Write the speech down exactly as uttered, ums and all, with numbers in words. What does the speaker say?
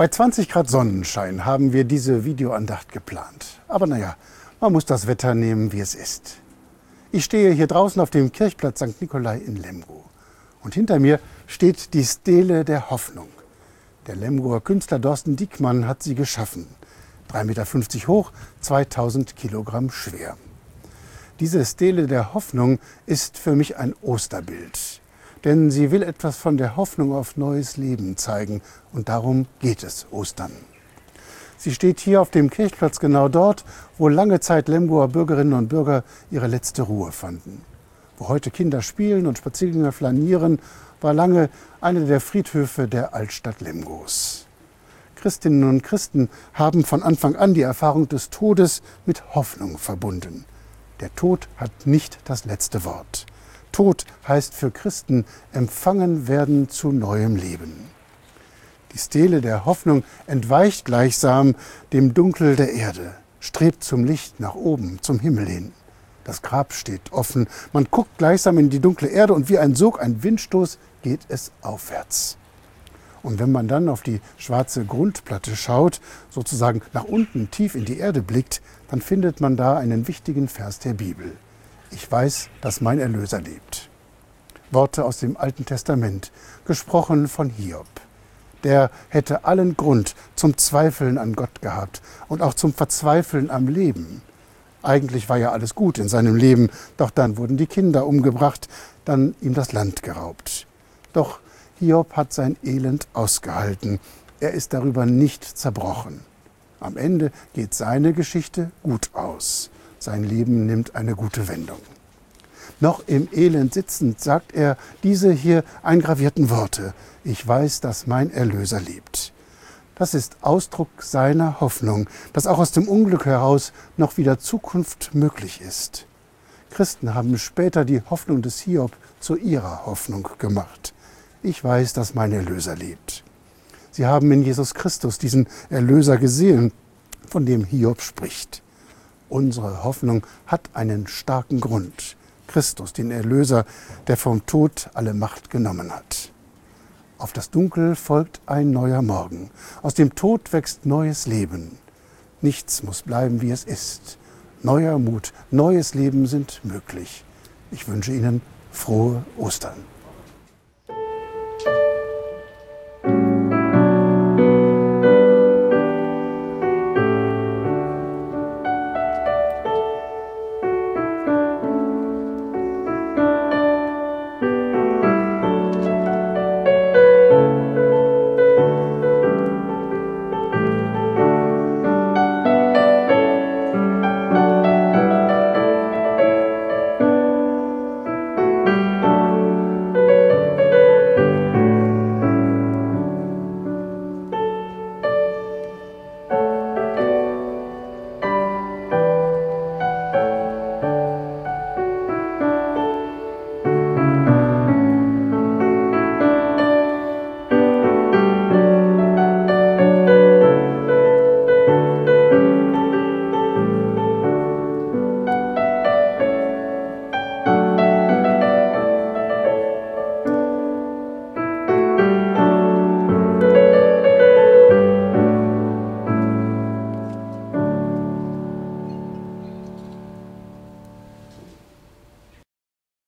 Bei zwanzig Grad Sonnenschein haben wir diese Videoandacht geplant. Aber naja, man muss das Wetter nehmen, wie es ist. Ich stehe hier draußen auf dem Kirchplatz Sankt Nikolai in Lemgo. Und hinter mir steht die Stele der Hoffnung. Der Lemgoer Künstler Dorsten Diekmann hat sie geschaffen. drei Meter fünfzig hoch, zweitausend Kilogramm schwer. Diese Stele der Hoffnung ist für mich ein Osterbild. Denn sie will etwas von der Hoffnung auf neues Leben zeigen. Und darum geht es Ostern. Sie steht hier auf dem Kirchplatz genau dort, wo lange Zeit Lemgoer Bürgerinnen und Bürger ihre letzte Ruhe fanden. Wo heute Kinder spielen und Spaziergänger flanieren, war lange einer der Friedhöfe der Altstadt Lemgos. Christinnen und Christen haben von Anfang an die Erfahrung des Todes mit Hoffnung verbunden. Der Tod hat nicht das letzte Wort. Tod heißt für Christen empfangen werden zu neuem Leben. Die Stele der Hoffnung entweicht gleichsam dem Dunkel der Erde, strebt zum Licht nach oben, zum Himmel hin. Das Grab steht offen, man guckt gleichsam in die dunkle Erde und wie ein Sog, ein Windstoß geht es aufwärts. Und wenn man dann auf die schwarze Grundplatte schaut, sozusagen nach unten tief in die Erde blickt, dann findet man da einen wichtigen Vers der Bibel. Ich weiß, dass mein Erlöser lebt. Worte aus dem Alten Testament, gesprochen von Hiob. Der hätte allen Grund zum Zweifeln an Gott gehabt und auch zum Verzweifeln am Leben. Eigentlich war ja alles gut in seinem Leben, doch dann wurden die Kinder umgebracht, dann ihm das Land geraubt. Doch Hiob hat sein Elend ausgehalten. Er ist darüber nicht zerbrochen. Am Ende geht seine Geschichte gut aus. Sein Leben nimmt eine gute Wendung. Noch im Elend sitzend sagt er diese hier eingravierten Worte. Ich weiß, dass mein Erlöser lebt. Das ist Ausdruck seiner Hoffnung, dass auch aus dem Unglück heraus noch wieder Zukunft möglich ist. Christen haben später die Hoffnung des Hiob zu ihrer Hoffnung gemacht. Ich weiß, dass mein Erlöser lebt. Sie haben in Jesus Christus diesen Erlöser gesehen, von dem Hiob spricht. Unsere Hoffnung hat einen starken Grund. Christus, den Erlöser, der vom Tod alle Macht genommen hat. Auf das Dunkel folgt ein neuer Morgen. Aus dem Tod wächst neues Leben. Nichts muss bleiben, wie es ist. Neuer Mut, neues Leben sind möglich. Ich wünsche Ihnen frohe Ostern.